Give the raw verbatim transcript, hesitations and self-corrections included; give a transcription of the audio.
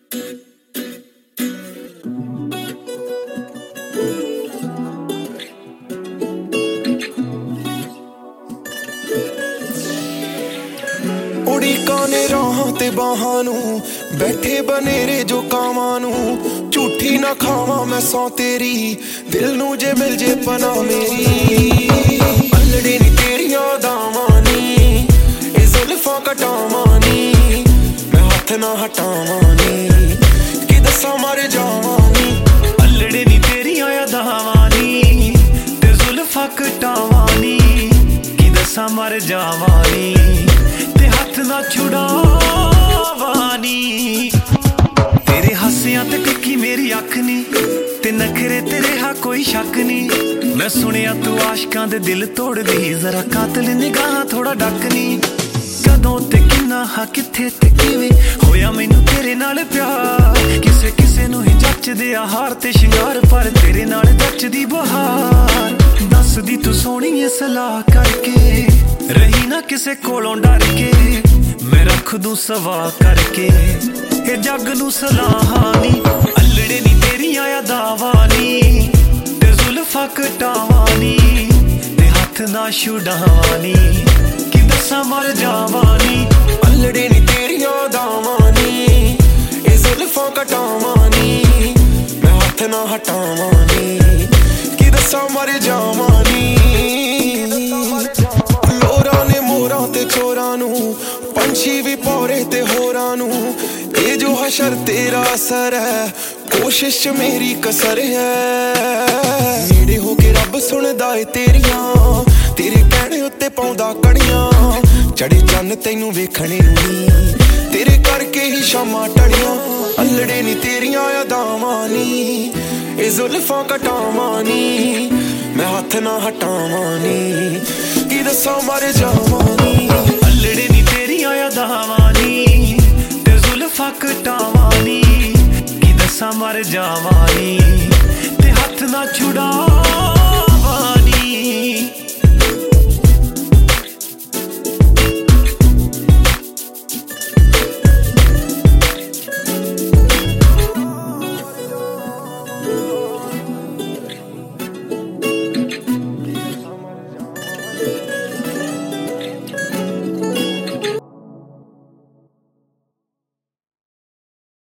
उड़ीकां ने राहां ते बाहां नूं बैठे बनेरे जो कावां नूं झूठी ना खावां मैं सौ तेरी दिल नूं जे मिल जे पना मेरी अल्लड़े नी तेरियां दावां नी ए जुल्फां कटावां नी मैं हत्थ ना हटावां नी कि दस्सां मर जावां नी अल्लड़े नी तेरियां दावां नी ते जुल्फां कटावां नी कि दस्सां मर जावां नी हथ ना छुड़ावानी तेरे हासियां ते टिक्की मेरी अख नी ते नखरे तेरे हा कोई शक नी मैं सुनिया तू आशकां दे दिल तोड़ दी जरा कातिल निगाह थोड़ा डक नी कदों ते किन्ना हा किथे ते किवें होया मैनू तेरे नाल प्यार किसे किसे नू ही जचदे आ हार ते शिंगार पर तेरे नाल जचदी बहार दसदी तू सोहणीए सलाह करके रही ना किसे कोलों डर के मैं रख दूं सवा करके ए जग नू सलाहां नी अल्लड़े नी तेरियां यादावां नी ते जुल्फां कटावां नी ते हथ ना छुड़ावां नी कि दस्सां मर जावां नी अल्लड़े नी तेरियां दावां नी ए जुल्फां कटावां नी मैं हथ ना हटावां नी कि दस्सां मर जावां नी चोरां नू पंछी भी पौरे ते होरां नू ये जो हशर तेरा असर है कोशिश च मेरी कसर है नेड़े हो के रब सुनदा ए तेरियां तेरे कहणे उत्ते पाउंदा कड़ियां चढ़े चन्न तैनू वेखणे नी तेरे करके ही शामां टड़ियां अल्लड़े नी तेरियां यादावां नी ए जुल्फां कटावां नी मैं हथ ना हटावां नी कि दस्सां मर जावां नी अल्लड़े नी तेरियां यादावां नी ते जुल्फां कटावां नी कि दस्सां मर जावां नी ते हथ ना छुड़ा